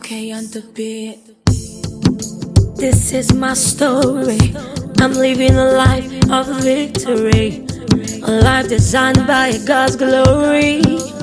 Okay, on the beat. This is my story. I'm living a life of victory, a life designed by God's glory.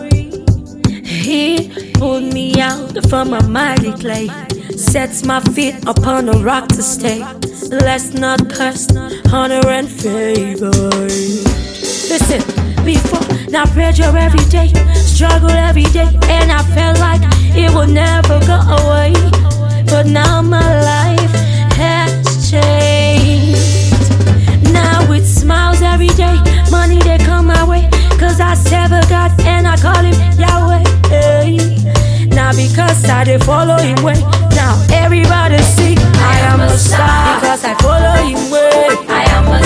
He pulled me out from a mighty clay, sets my feet upon a rock to stay. Blessed, not cursed, honor and favor. Listen, before, now pressure every day, struggle every day, and I felt like it would never go away. But now my life has changed. Now it smiles every day, money they come my way, cause I serve a God and I call him Yahweh. Now because I did follow him way, now everybody see I am a star. Because I follow him way, I am a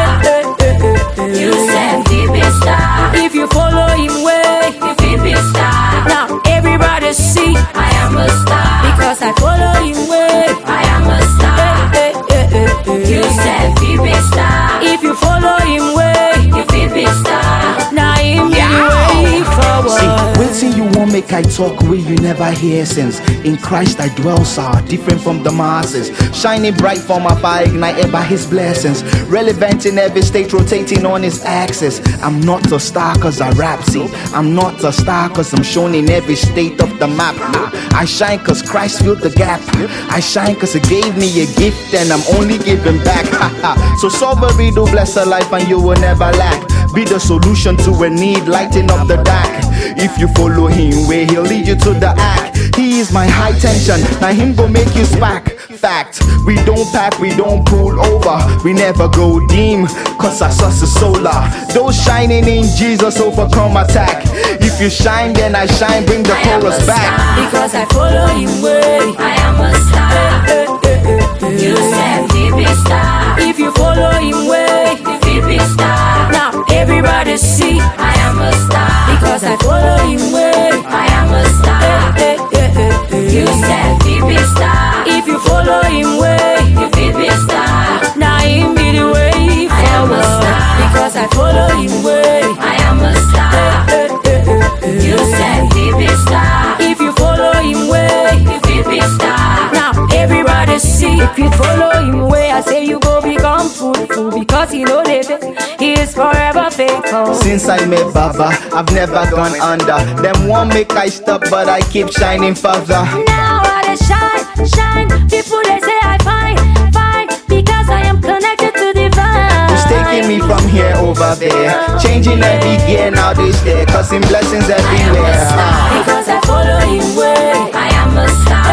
star. You said he be star. If you follow him way, if he be star. Now everybody see I am a star. because I follow him way, I am a star. You said he be star. If you follow him way, if he be star. now him be the way forward. See, waiting you won't make I talk where you never hear since. In Christ I dwell, sir, different from the masses. Shining bright from my fire, ignited by his blessings. Relevant in every state, rotating on his axis. I'm not a star cause I rap, see. I'm not a star cause I'm shown in every state of the map. I shine cause Christ filled the gap. I shine cause he gave me a gift and I'm only giving back. So solve a riddle, bless a life and you will never lack. Be the solution to a need, lighten up the dark. If you follow him where he'll lead you to the act. He is my high tension, now him go make you spark. Fact, we don't pack, we don't pull over. We never go dim, cause our source is solar. Those shining in Jesus overcome attack. If you shine, then I shine, bring the chorus back. Because I follow him way, I am a star. You said he be star. if you follow him way, if he be star. now everybody see I am a star. because I follow him way, I am a star. You said he be star. if you follow him way, if he be star. now him be the way am a forward. star. Because I follow him way, I am a star. You said he be star. if you follow him way, if he be star. now everybody see. If you follow him way, I say you go become fruitful, because he know that he is forever faithful. Since I met Baba, I've never gone under. Them won't make I stop, but I keep shining further. Now I dey shine. People they say I fine, because I am connected to divine. Who's taking me from here over there? Changing every gear, now this there, causing blessings everywhere. Because I follow him way, I am a star.